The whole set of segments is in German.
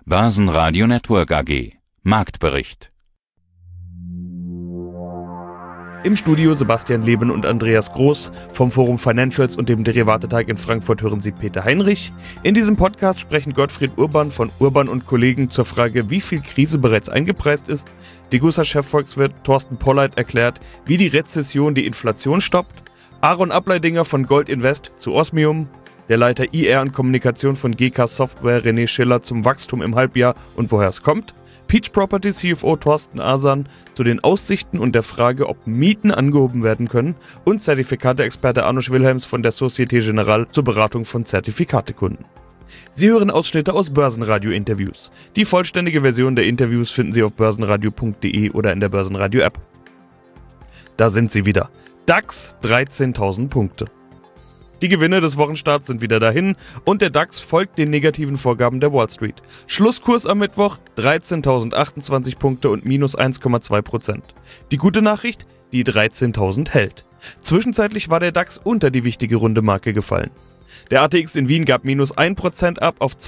Börsenradio Network AG. Marktbericht. Im Studio Sebastian Leben und Andreas Groß. Vom Forum Financials und dem Derivateteig in Frankfurt hören Sie Peter Heinrich. In diesem Podcast sprechen Gottfried Urban von Urban und Kollegen zur Frage, wie viel Krise bereits eingepreist ist. Degussa-Chefvolkswirt Thorsten Polleit erklärt, wie die Rezession die Inflation stoppt. Aaron Ableidinger von Gold Invest zu Osmium. Der Leiter IR und Kommunikation von GK Software René Schiller zum Wachstum im Halbjahr und woher es kommt. Peach Property CFO Thorsten Asan zu den Aussichten und der Frage, ob Mieten angehoben werden können, und Zertifikate-Experte Arnosch Wilhelms von der Societe Generale zur Beratung von Zertifikatekunden. Sie hören Ausschnitte aus Börsenradio-Interviews. Die vollständige Version der Interviews finden Sie auf börsenradio.de oder in der Börsenradio-App. Da sind sie wieder. DAX 13.000 Punkte. Die Gewinne des Wochenstarts sind wieder dahin und der DAX folgt den negativen Vorgaben der Wall Street. Schlusskurs am Mittwoch 13.028 Punkte und minus 1,2%. Die gute Nachricht, die 13.000 hält. Zwischenzeitlich war der DAX unter die wichtige runde Marke gefallen. Der ATX in Wien gab minus 1% ab auf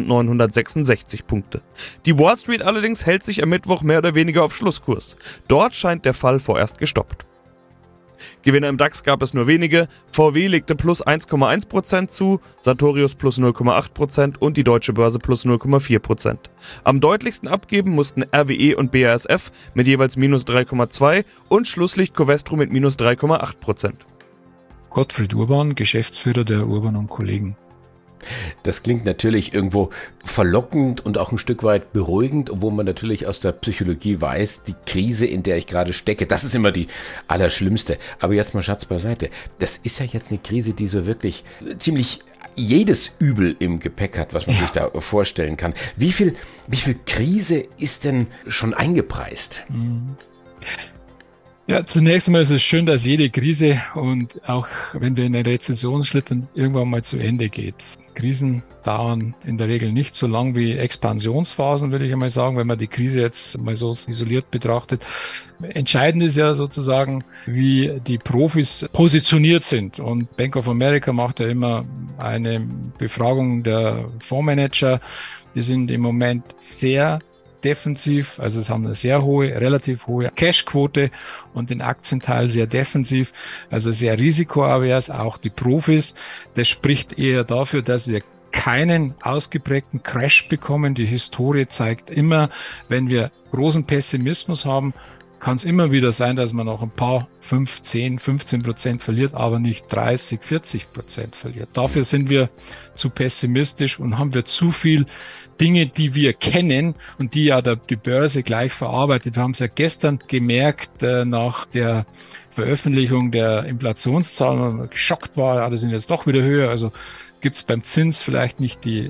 2.966 Punkte. Die Wall Street allerdings hält sich am Mittwoch mehr oder weniger auf Schlusskurs. Dort scheint der Fall vorerst gestoppt. Gewinner im DAX gab es nur wenige. VW legte plus 1,1% zu, Sartorius plus 0,8% und die Deutsche Börse plus 0,4%. Am deutlichsten abgeben mussten RWE und BASF mit jeweils minus 3,2% und Schlusslicht Covestro mit minus 3,8%. Gottfried Urban, Geschäftsführer der Urban und Kollegen. Das klingt natürlich irgendwo verlockend und auch ein Stück weit beruhigend, obwohl man natürlich aus der Psychologie weiß, die Krise, in der ich gerade stecke, das ist immer die allerschlimmste. Aber jetzt mal Schatz beiseite. Das ist ja jetzt eine Krise, die so wirklich ziemlich jedes Übel im Gepäck hat, was man sich da vorstellen kann. Wie viel Krise ist denn schon eingepreist? Ja, zunächst einmal ist es schön, dass jede Krise und auch wenn wir in eine Rezession schlittern, irgendwann mal zu Ende geht. Krisen dauern in der Regel nicht so lang wie Expansionsphasen, würde ich einmal sagen, wenn man die Krise jetzt mal so isoliert betrachtet. Entscheidend ist ja sozusagen, wie die Profis positioniert sind. Und Bank of America macht ja immer eine Befragung der Fondsmanager. Die sind im Moment sehr defensiv, also es haben eine sehr hohe, relativ hohe Cashquote und den Aktienteil sehr defensiv, also sehr risikoavers, auch die Profis. Das spricht eher dafür, dass wir keinen ausgeprägten Crash bekommen. Die Historie zeigt immer, wenn wir großen Pessimismus haben, kann es immer wieder sein, dass man noch ein paar 5, 10, 15% verliert, aber nicht 30, 40% verliert. Dafür sind wir zu pessimistisch und haben wir zu viel Dinge, die wir kennen und die ja die Börse gleich verarbeitet. Wir haben es ja gestern gemerkt, nach der Veröffentlichung der Inflationszahlen, wo man geschockt war, ja, das sind jetzt doch wieder höher. Also gibt es beim Zins vielleicht nicht die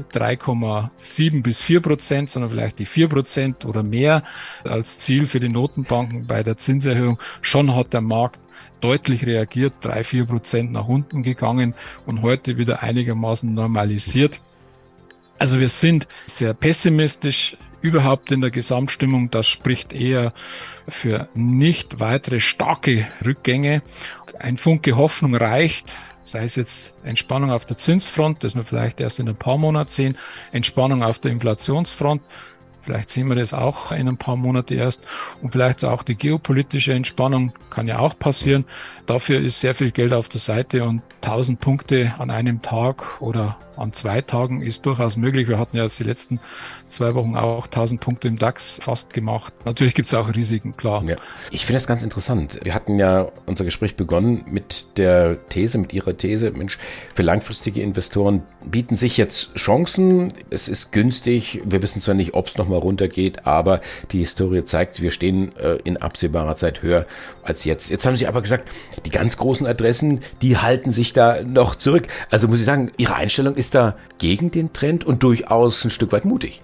3,7 bis 4%, sondern vielleicht die 4% oder mehr als Ziel für die Notenbanken bei der Zinserhöhung. Schon hat der Markt deutlich reagiert, 3-4% nach unten gegangen und heute wieder einigermaßen normalisiert. Also wir sind sehr pessimistisch überhaupt in der Gesamtstimmung. Das spricht eher für nicht weitere starke Rückgänge. Ein Funke Hoffnung reicht, sei es jetzt Entspannung auf der Zinsfront, das wir vielleicht erst in ein paar Monaten sehen, Entspannung auf der Inflationsfront. Vielleicht sehen wir das auch in ein paar Monaten erst. Und vielleicht auch die geopolitische Entspannung kann ja auch passieren. Dafür ist sehr viel Geld auf der Seite und 1000 Punkte an einem Tag oder an 2 Tagen ist durchaus möglich. Wir hatten ja jetzt die letzten 2 Wochen auch 1000 Punkte im DAX fast gemacht. Natürlich gibt es auch Risiken, klar. Ja. Ich finde das ganz interessant. Wir hatten ja unser Gespräch begonnen mit Ihrer These, Mensch, für langfristige Investoren bieten sich jetzt Chancen. Es ist günstig. Wir wissen zwar nicht, ob es nochmal runtergeht, aber die Historie zeigt, wir stehen in absehbarer Zeit höher als jetzt. Jetzt haben Sie aber gesagt, die ganz großen Adressen, die halten sich da noch zurück. Also muss ich sagen, Ihre Einstellung ist da gegen den Trend und durchaus ein Stück weit mutig.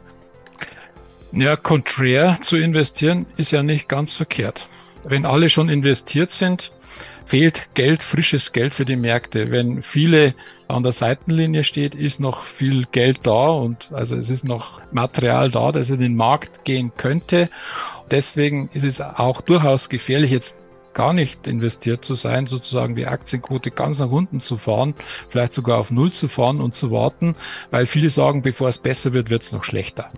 Ja, konträr zu investieren ist ja nicht ganz verkehrt. Wenn alle schon investiert sind, fehlt Geld, frisches Geld für die Märkte. Wenn viele an der Seitenlinie steht, ist noch viel Geld da und also es ist noch Material da, das in den Markt gehen könnte. Deswegen ist es auch durchaus gefährlich, jetzt gar nicht investiert zu sein, sozusagen die Aktienquote ganz nach unten zu fahren, vielleicht sogar auf Null zu fahren und zu warten, weil viele sagen, bevor es besser wird, wird es noch schlechter.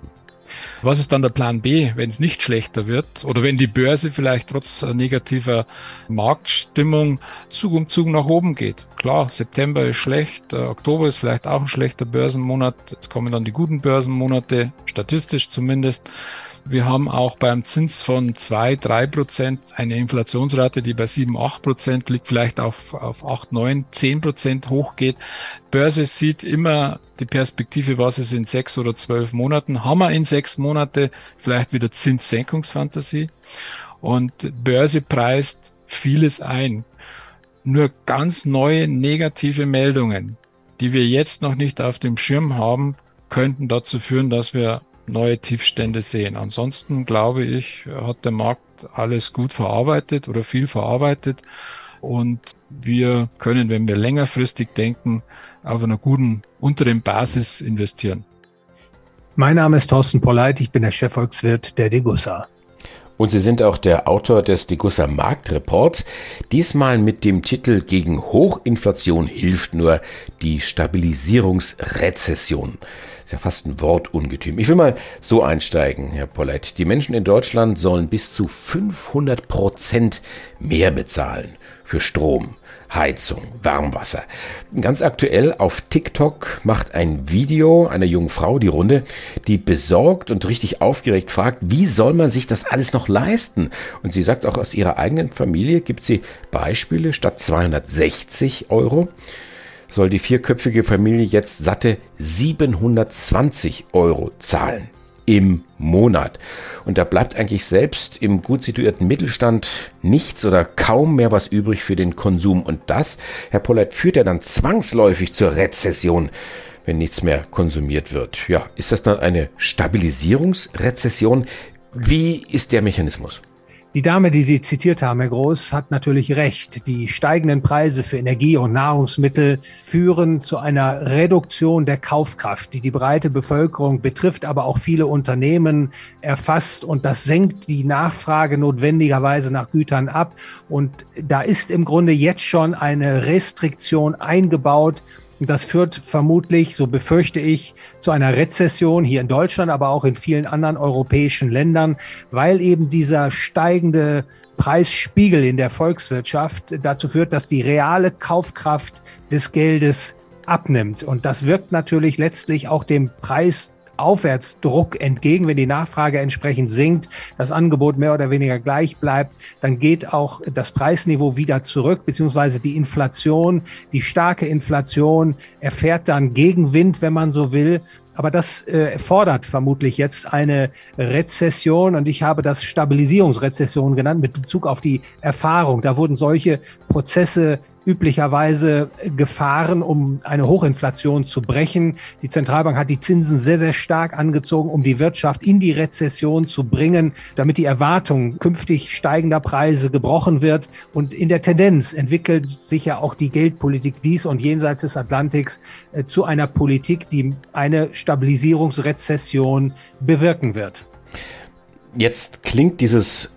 Was ist dann der Plan B, wenn es nicht schlechter wird oder wenn die Börse vielleicht trotz negativer Marktstimmung Zug um Zug nach oben geht? Klar, September ist schlecht, Oktober ist vielleicht auch ein schlechter Börsenmonat. Jetzt kommen dann die guten Börsenmonate, statistisch zumindest. Wir haben auch beim Zins von 2-3% eine Inflationsrate, die bei 7-8% liegt, vielleicht auf 8-9-10% hochgeht. Börse sieht immer die Perspektive, was ist in 6 oder 12 Monaten. Haben wir in 6 Monate vielleicht wieder Zinssenkungsfantasie? Und Börse preist vieles ein. Nur ganz neue negative Meldungen, die wir jetzt noch nicht auf dem Schirm haben, könnten dazu führen, dass wir neue Tiefstände sehen. Ansonsten, glaube ich, hat der Markt alles gut verarbeitet oder viel verarbeitet und wir können, wenn wir längerfristig denken, auf einer guten unteren Basis investieren. Mein Name ist Thorsten Polleit, ich bin der Chefvolkswirt der Degussa. Und Sie sind auch der Autor des Degussa Marktreports, diesmal mit dem Titel »Gegen Hochinflation hilft nur die Stabilisierungsrezession«. Ist ja fast ein Wortungetüm. Ich will mal so einsteigen, Herr Polleit. Die Menschen in Deutschland sollen bis zu 500% mehr bezahlen für Strom, Heizung, Warmwasser. Ganz aktuell auf TikTok macht ein Video einer jungen Frau die Runde, die besorgt und richtig aufgeregt fragt, wie soll man sich das alles noch leisten? Und sie sagt auch, aus ihrer eigenen Familie gibt sie Beispiele. Statt 260 € soll die vierköpfige Familie jetzt satte 720 € zahlen im Monat. Und da bleibt eigentlich selbst im gut situierten Mittelstand nichts oder kaum mehr was übrig für den Konsum. Und das, Herr Polleit, führt ja dann zwangsläufig zur Rezession, wenn nichts mehr konsumiert wird. Ja, ist das dann eine Stabilisierungsrezession? Wie ist der Mechanismus? Die Dame, die Sie zitiert haben, Herr Groß, hat natürlich recht. Die steigenden Preise für Energie und Nahrungsmittel führen zu einer Reduktion der Kaufkraft, die die breite Bevölkerung betrifft, aber auch viele Unternehmen erfasst. Und das senkt die Nachfrage notwendigerweise nach Gütern ab. Und da ist im Grunde jetzt schon eine Restriktion eingebaut. Und das führt vermutlich, so befürchte ich, zu einer Rezession hier in Deutschland, aber auch in vielen anderen europäischen Ländern, weil eben dieser steigende Preisspiegel in der Volkswirtschaft dazu führt, dass die reale Kaufkraft des Geldes abnimmt. Und das wirkt natürlich letztlich auch dem Preisaufwärtsdruck entgegen. Wenn die Nachfrage entsprechend sinkt, das Angebot mehr oder weniger gleich bleibt, dann geht auch das Preisniveau wieder zurück, beziehungsweise die Inflation, die starke Inflation erfährt dann Gegenwind, wenn man so will. Aber das erfordert vermutlich jetzt eine Rezession und ich habe das Stabilisierungsrezession genannt mit Bezug auf die Erfahrung. Da wurden solche Prozesse üblicherweise gefahren, um eine Hochinflation zu brechen. Die Zentralbank hat die Zinsen sehr, sehr stark angezogen, um die Wirtschaft in die Rezession zu bringen, damit die Erwartung künftig steigender Preise gebrochen wird. Und in der Tendenz entwickelt sich ja auch die Geldpolitik dies und jenseits des Atlantiks zu einer Politik, die eine Stabilisierungsrezession bewirken wird. Jetzt klingt dieses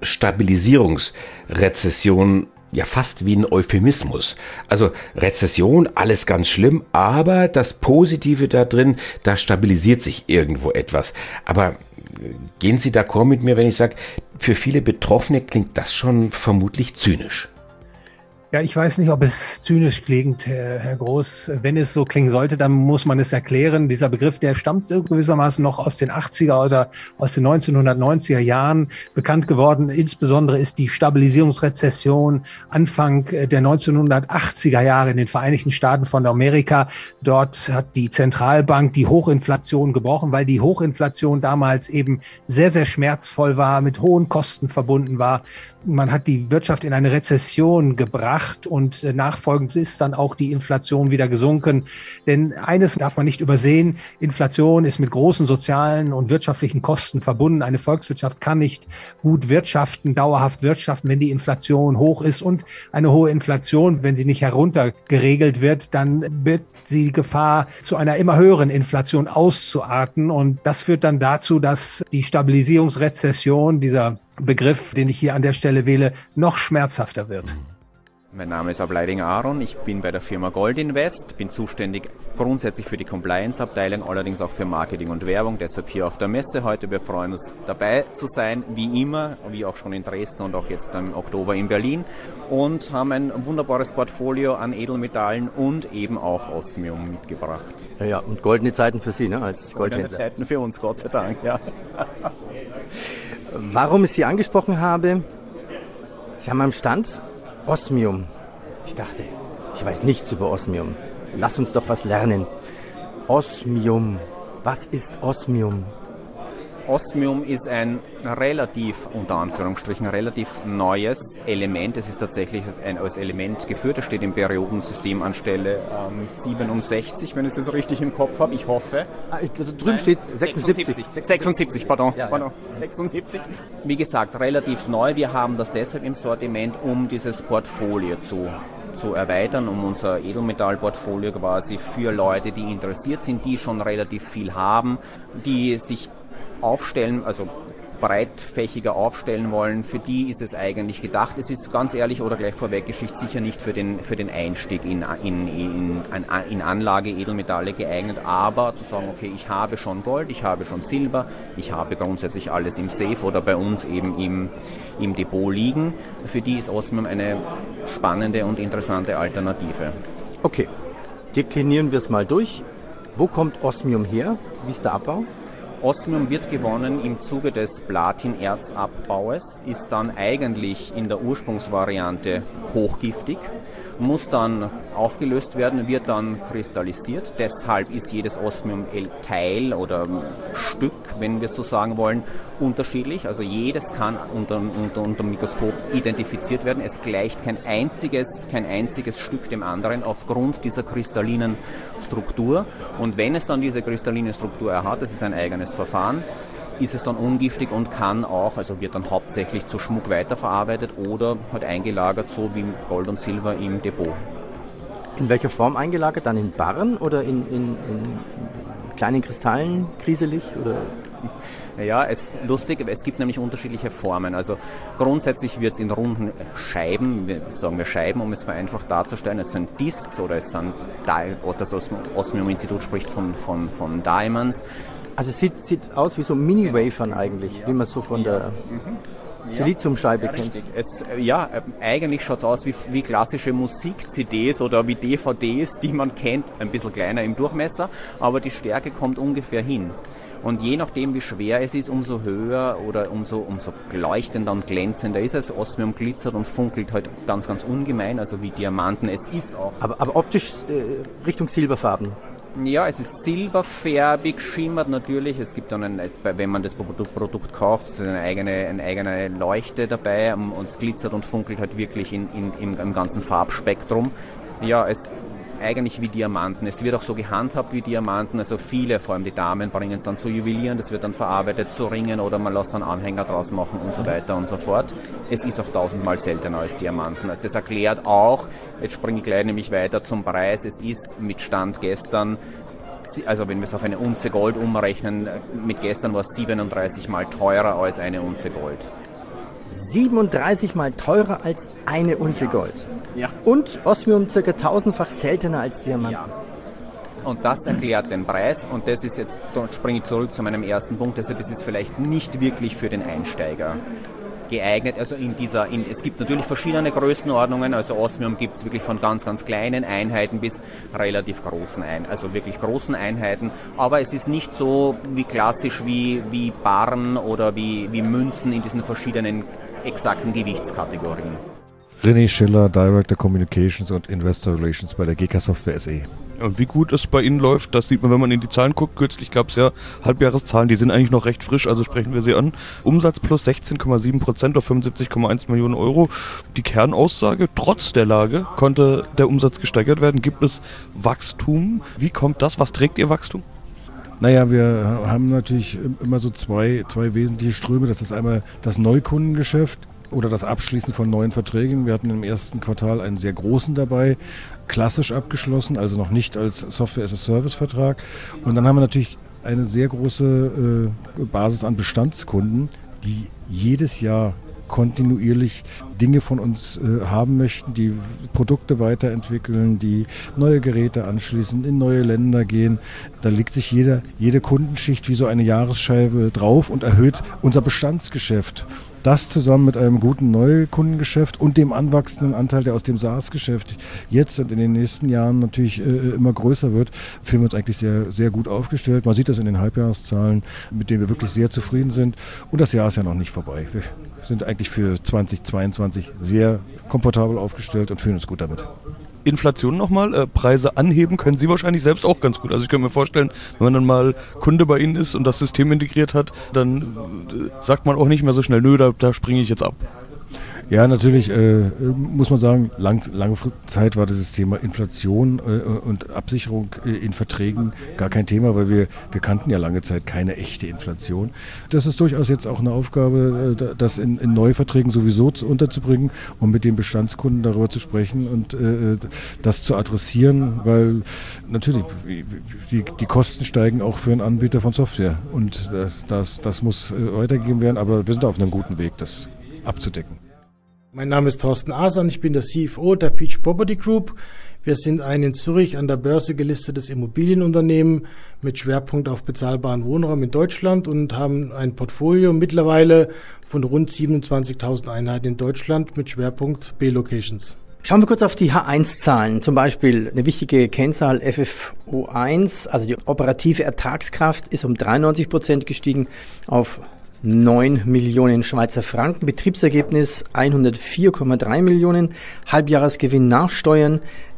Stabilisierungsrezession ja fast wie ein Euphemismus. Also Rezession, alles ganz schlimm, aber das Positive da drin, da stabilisiert sich irgendwo etwas. Aber gehen Sie d'accord mit mir, wenn ich sage, für viele Betroffene klingt das schon vermutlich zynisch. Ja, ich weiß nicht, ob es zynisch klingt, Herr Groß. Wenn es so klingen sollte, dann muss man es erklären. Dieser Begriff, der stammt gewissermaßen noch aus den 80er oder aus den 1990er Jahren bekannt geworden. Insbesondere ist die Stabilisierungsrezession Anfang der 1980er Jahre in den Vereinigten Staaten von Amerika. Dort hat die Zentralbank die Hochinflation gebrochen, weil die Hochinflation damals eben sehr, sehr schmerzvoll war, mit hohen Kosten verbunden war. Man hat die Wirtschaft in eine Rezession gebracht und nachfolgend ist dann auch die Inflation wieder gesunken. Denn eines darf man nicht übersehen, Inflation ist mit großen sozialen und wirtschaftlichen Kosten verbunden. Eine Volkswirtschaft kann nicht gut wirtschaften, dauerhaft wirtschaften, wenn die Inflation hoch ist. Und eine hohe Inflation, wenn sie nicht heruntergeregelt wird, dann wird die Gefahr, zu einer immer höheren Inflation auszuarten. Und das führt dann dazu, dass die Stabilisierungsrezession, dieser Begriff, den ich hier an der Stelle wähle, noch schmerzhafter wird. Mein Name ist Ableidinger Aaron, ich bin bei der Firma Gold Invest, bin zuständig grundsätzlich für die Compliance-Abteilung, allerdings auch für Marketing und Werbung, deshalb hier auf der Messe heute. Wir freuen uns dabei zu sein, wie immer, wie auch schon in Dresden und auch jetzt im Oktober in Berlin, und haben ein wunderbares Portfolio an Edelmetallen und eben auch Osmium mitgebracht. Ja, und goldene Zeiten für Sie, ne, als Goldhändler. Goldene Zeiten für uns, Gott sei Dank, ja. Warum ich Sie angesprochen habe, Sie haben am Stand Osmium. Ich dachte, ich weiß nichts über Osmium. Lass uns doch was lernen. Osmium. Was ist Osmium? Osmium ist ein relativ, unter Anführungsstrichen, relativ neues Element. Es ist tatsächlich als Element geführt. Es steht im Periodensystem an Stelle 67, wenn ich das richtig im Kopf habe. Ich hoffe. Drüben steht 76. 76, pardon. Ja. 76. Wie gesagt, relativ neu. Wir haben das deshalb im Sortiment, um dieses Portfolio zu erweitern, um unser Edelmetallportfolio quasi für Leute, die interessiert sind, die schon relativ viel haben, die sich aufstellen, also breitfächiger aufstellen wollen, für die ist es eigentlich gedacht. Es ist ganz ehrlich oder gleich vorweggeschickt sicher nicht für den Einstieg in Anlage Edelmetalle geeignet, aber zu sagen, okay, ich habe schon Gold, ich habe schon Silber, ich habe grundsätzlich alles im Safe oder bei uns eben im Depot liegen. Für die ist Osmium eine spannende und interessante Alternative. Okay, deklinieren wir es mal durch. Wo kommt Osmium her? Wie ist der Abbau? Osmium wird gewonnen im Zuge des Platinerzabbaus, ist dann eigentlich in der Ursprungsvariante hochgiftig, muss dann aufgelöst werden, wird dann kristallisiert. Deshalb ist jedes Osmium-Teil oder Stück, wenn wir so sagen wollen, unterschiedlich. Also jedes kann unter dem Mikroskop identifiziert werden. Es gleicht kein einziges Stück dem anderen aufgrund dieser kristallinen Struktur. Und wenn es dann diese kristalline Struktur hat, das ist ein eigenes Verfahren, ist es dann ungiftig und kann auch, also wird dann hauptsächlich zu Schmuck weiterverarbeitet oder halt eingelagert, so wie Gold und Silber im Depot. In welcher Form eingelagert? Dann in Barren oder in kleinen Kristallen, kriselig? Oder? Ja, lustig, es gibt nämlich unterschiedliche Formen. Also grundsätzlich wird es in runden Scheiben, sagen wir Scheiben, um es vereinfacht darzustellen. Es sind Discs oder es sind, das Osmium-Institut spricht von Diamonds. Also es sieht aus wie so Mini-Wafern eigentlich, wie man so von der Siliziumscheibe kennt. Richtig. Eigentlich schaut es aus wie klassische Musik-CDs oder wie DVDs, die man kennt, ein bisschen kleiner im Durchmesser, aber die Stärke kommt ungefähr hin. Und je nachdem, wie schwer es ist, umso höher oder umso leuchtender und glänzender ist es. Osmium glitzert und funkelt halt ganz, ganz ungemein, also wie Diamanten. Es ist auch. Aber optisch Richtung Silberfarben. Ja, es ist silberfärbig, schimmert natürlich. Es gibt dann, wenn man das Produkt kauft, ist eine eigene Leuchte dabei und es glitzert und funkelt halt wirklich im ganzen Farbspektrum. Ja, es eigentlich wie Diamanten. Es wird auch so gehandhabt wie Diamanten. Also viele, vor allem die Damen, bringen es dann zu Juwelieren. Das wird dann verarbeitet zu Ringen oder man lässt dann Anhänger draus machen und so weiter und so fort. Es ist auch 1000-mal seltener als Diamanten. Das erklärt auch, jetzt springe ich gleich nämlich weiter zum Preis. Es ist mit Stand gestern, also wenn wir es auf eine Unze Gold umrechnen, mit gestern war es 37 Mal teurer als eine Unze Gold. 37 Mal teurer als eine Unze Gold. Ja. Und Osmium ca. 1000-fach seltener als Diamanten. Ja. Und das erklärt den Preis und das ist jetzt, dort springe ich zurück zu meinem ersten Punkt, deshalb ist es vielleicht nicht wirklich für den Einsteiger geeignet. Also es gibt natürlich verschiedene Größenordnungen, also Osmium gibt es wirklich von ganz, ganz kleinen Einheiten bis relativ großen also wirklich großen Einheiten, aber es ist nicht so wie klassisch wie Barren oder wie Münzen in diesen verschiedenen exakten Gewichtskategorien. René Schiller, Director Communications und Investor Relations bei der GK Software SE. Und wie gut es bei Ihnen läuft, das sieht man, wenn man in die Zahlen guckt. Kürzlich gab es ja Halbjahreszahlen, die sind eigentlich noch recht frisch, also sprechen wir sie an. Umsatz plus 16,7% auf 75,1 Millionen Euro. Die Kernaussage, trotz der Lage konnte der Umsatz gesteigert werden. Gibt es Wachstum? Wie kommt das? Was trägt Ihr Wachstum? Naja, wir haben natürlich immer so zwei wesentliche Ströme. Das ist einmal das Neukundengeschäft oder das Abschließen von neuen Verträgen. Wir hatten im ersten Quartal einen sehr großen dabei, klassisch abgeschlossen, also noch nicht als Software-as-a-Service-Vertrag. Und dann haben wir natürlich eine sehr große Basis an Bestandskunden, die jedes Jahr kontinuierlich Dinge von uns haben möchten, die Produkte weiterentwickeln, die neue Geräte anschließen, in neue Länder gehen. Da legt sich jede Kundenschicht wie so eine Jahresscheibe drauf und erhöht unser Bestandsgeschäft. Das zusammen mit einem guten Neukundengeschäft und dem anwachsenden Anteil, der aus dem SaaS-Geschäft jetzt und in den nächsten Jahren natürlich immer größer wird, fühlen wir uns eigentlich sehr, sehr gut aufgestellt. Man sieht das in den Halbjahreszahlen, mit denen wir wirklich sehr zufrieden sind. Und das Jahr ist ja noch nicht vorbei. Wir sind eigentlich für 2022 sehr komfortabel aufgestellt und fühlen uns gut damit. Inflation nochmal, Preise anheben können Sie wahrscheinlich selbst auch ganz gut. Also ich könnte mir vorstellen, wenn man dann mal Kunde bei Ihnen ist und das System integriert hat, dann sagt man auch nicht mehr so schnell, nö, da springe ich jetzt ab. Ja, natürlich muss man sagen, lange Zeit war dieses Thema Inflation und Absicherung in Verträgen gar kein Thema, weil wir kannten ja lange Zeit keine echte Inflation. Das ist durchaus jetzt auch eine Aufgabe, das in Neuverträgen sowieso unterzubringen und mit den Bestandskunden darüber zu sprechen und das zu adressieren, weil natürlich die Kosten steigen auch für einen Anbieter von Software und das muss weitergegeben werden, aber wir sind auf einem guten Weg, das abzudecken. Mein Name ist Thorsten Asan, ich bin der CFO der Peach Property Group. Wir sind ein in Zürich an der Börse gelistetes Immobilienunternehmen mit Schwerpunkt auf bezahlbaren Wohnraum in Deutschland und haben ein Portfolio mittlerweile von rund 27.000 Einheiten in Deutschland mit Schwerpunkt B-Locations. Schauen wir kurz auf die H1-Zahlen, zum Beispiel eine wichtige Kennzahl FFO1, also die operative Ertragskraft ist um 93% gestiegen auf 9 Millionen Schweizer Franken, Betriebsergebnis 104,3 Millionen, Halbjahresgewinn nach Steuern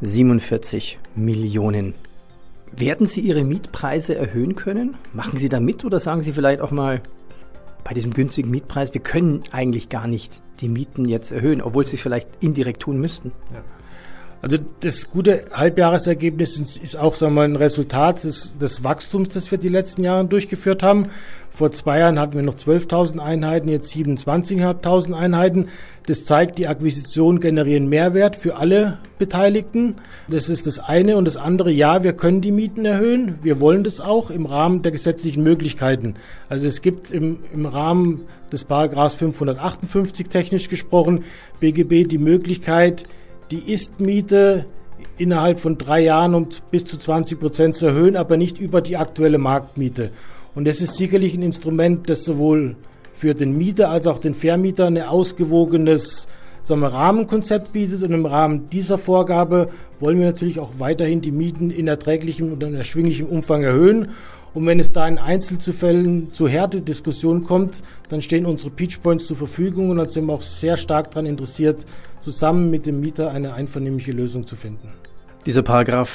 47 Millionen. Werden Sie Ihre Mietpreise erhöhen können? Machen Sie da mit oder sagen Sie vielleicht auch mal bei diesem günstigen Mietpreis, wir können eigentlich gar nicht die Mieten jetzt erhöhen, obwohl Sie es vielleicht indirekt tun müssten? Ja. Also das gute Halbjahresergebnis ist auch, sagen wir mal, ein Resultat des Wachstums, das wir die letzten Jahre durchgeführt haben. Vor 2 Jahren hatten wir noch 12.000 Einheiten, jetzt 27.500 Einheiten. Das zeigt, die Akquisitionen generieren Mehrwert für alle Beteiligten. Das ist das eine. Und das andere, ja, wir können die Mieten erhöhen. Wir wollen das auch im Rahmen der gesetzlichen Möglichkeiten. Also es gibt im Rahmen des Paragraphs 558 technisch gesprochen BGB die Möglichkeit, die Ist-Miete innerhalb von 3 Jahren um bis zu 20% zu erhöhen, aber nicht über die aktuelle Marktmiete. Und das ist sicherlich ein Instrument, das sowohl für den Mieter als auch den Vermieter ein ausgewogenes, sagen wir, Rahmenkonzept bietet. Und im Rahmen dieser Vorgabe wollen wir natürlich auch weiterhin die Mieten in erträglichem und in erschwinglichem Umfang erhöhen. Und wenn es da in Einzelfällen zu Härtediskussionen kommt, dann stehen unsere Peach Points zur Verfügung und dann sind wir auch sehr stark daran interessiert, zusammen mit dem Mieter eine einvernehmliche Lösung zu finden. Dieser Paragraph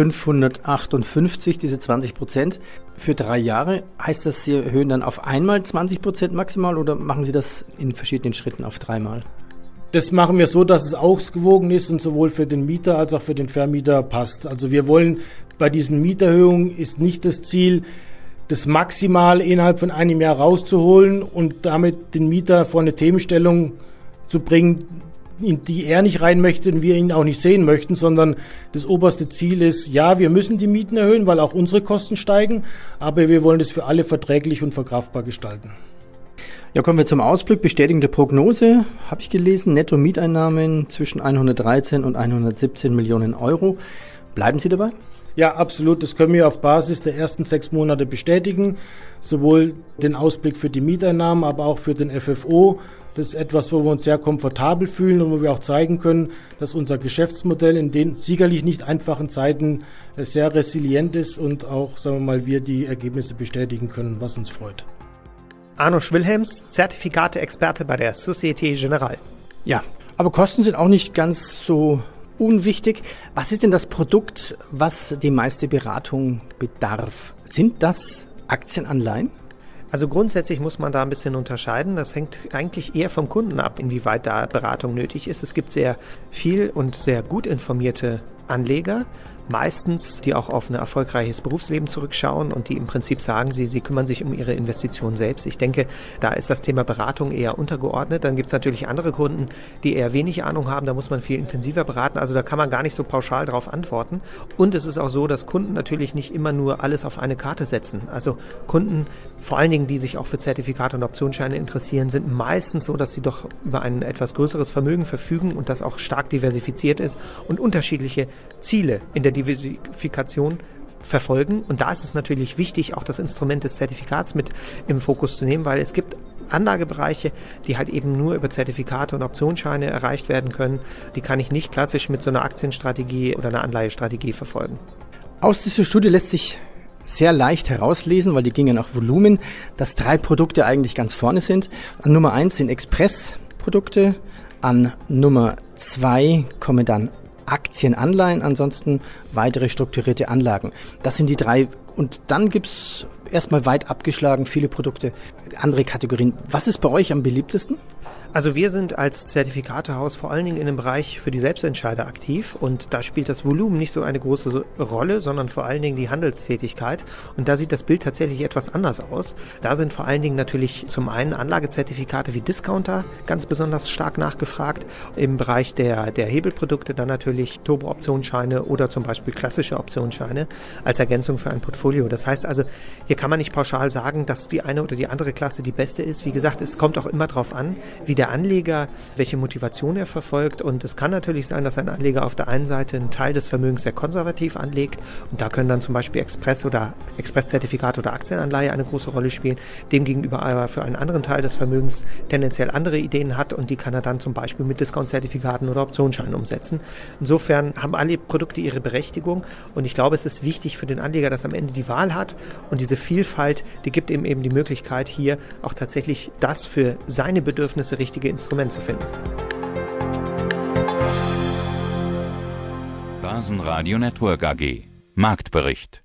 558, diese 20% für 3 Jahre, heißt das, Sie erhöhen dann auf einmal 20% maximal oder machen Sie das in verschiedenen Schritten auf 3 Mal? Das machen wir so, dass es ausgewogen ist und sowohl für den Mieter als auch für den Vermieter passt. Also wir wollen bei diesen Mieterhöhungen ist nicht das Ziel, das Maximale innerhalb von einem Jahr rauszuholen und damit den Mieter vor eine Themenstellung zu bringen, in die er nicht rein möchte und wir ihn auch nicht sehen möchten, sondern das oberste Ziel ist, ja, wir müssen die Mieten erhöhen, weil auch unsere Kosten steigen, aber wir wollen das für alle verträglich und verkraftbar gestalten. Ja, kommen wir zum Ausblick. Bestätigende Prognose, habe ich gelesen, Netto-Mieteinnahmen zwischen 113 und 117 Millionen Euro. Bleiben Sie dabei? Ja, absolut. Das können wir auf Basis der ersten 6 Monate bestätigen. Sowohl den Ausblick für die Mieteinnahmen, aber auch für den FFO. Das ist etwas, wo wir uns sehr komfortabel fühlen und wo wir auch zeigen können, dass unser Geschäftsmodell in den sicherlich nicht einfachen Zeiten sehr resilient ist und auch, sagen wir mal, wir die Ergebnisse bestätigen können, was uns freut. Arno Schwilhelms, Zertifikate-Experte bei der Société Générale. Ja, aber Kosten sind auch nicht ganz so unwichtig. Was ist denn das Produkt, was die meiste Beratung bedarf? Sind das Aktienanleihen? Also grundsätzlich muss man da ein bisschen unterscheiden. Das hängt eigentlich eher vom Kunden ab, inwieweit da Beratung nötig ist. Es gibt sehr viel und sehr gut informierte Anleger, meistens, die auch auf ein erfolgreiches Berufsleben zurückschauen und die im Prinzip sagen, sie kümmern sich um ihre Investition selbst. Ich denke, da ist das Thema Beratung eher untergeordnet. Dann gibt es natürlich andere Kunden, die eher wenig Ahnung haben. Da muss man viel intensiver beraten. Also da kann man gar nicht so pauschal darauf antworten. Und es ist auch so, dass Kunden natürlich nicht immer nur alles auf eine Karte setzen. Also Kunden, vor allen Dingen, die sich auch für Zertifikate und Optionsscheine interessieren, sind meistens so, dass sie doch über ein etwas größeres Vermögen verfügen und das auch stark diversifiziert ist und unterschiedliche Ziele in der Diversifikation verfolgen. Und da ist es natürlich wichtig, auch das Instrument des Zertifikats mit im Fokus zu nehmen, weil es gibt Anlagebereiche, die halt eben nur über Zertifikate und Optionsscheine erreicht werden können. Die kann ich nicht klassisch mit so einer Aktienstrategie oder einer Anleihestrategie verfolgen. Aus dieser Studie lässt sich sehr leicht herauslesen, weil die gingen nach Volumen, dass 3 Produkte eigentlich ganz vorne sind. An Nummer 1 sind Expressprodukte, an Nummer 2 kommen dann Aktienanleihen, ansonsten weitere strukturierte Anlagen. Das sind die 3. Und dann gibt's erstmal weit abgeschlagen viele Produkte, andere Kategorien. Was ist bei euch am beliebtesten? Also wir sind als Zertifikatehaus vor allen Dingen in dem Bereich für die Selbstentscheider aktiv und da spielt das Volumen nicht so eine große Rolle, sondern vor allen Dingen die Handelstätigkeit und da sieht das Bild tatsächlich etwas anders aus. Da sind vor allen Dingen natürlich zum einen Anlagezertifikate wie Discounter ganz besonders stark nachgefragt, im Bereich der Hebelprodukte dann natürlich Turbo-Optionsscheine oder zum Beispiel klassische Optionsscheine als Ergänzung für ein Portfolio. Das heißt also, hier kann man nicht pauschal sagen, dass die eine oder die andere Klasse die beste ist. Wie gesagt, es kommt auch immer darauf an, wie der Anleger, welche Motivation er verfolgt. Und es kann natürlich sein, dass ein Anleger auf der einen Seite einen Teil des Vermögens sehr konservativ anlegt. Und da können dann zum Beispiel Expresszertifikate oder Aktienanleihe eine große Rolle spielen. Demgegenüber aber für einen anderen Teil des Vermögens tendenziell andere Ideen hat. Und die kann er dann zum Beispiel mit Discount-Zertifikaten oder Optionsscheinen umsetzen. Insofern haben alle Produkte ihre Berechtigung. Und ich glaube, es ist wichtig für den Anleger, dass am Ende die Wahl hat. Und diese Vielfalt, die gibt ihm eben die Möglichkeit, hier auch tatsächlich das für seine Bedürfnisse richtige Instrument zu finden. Börsenradio Network AG. Marktbericht.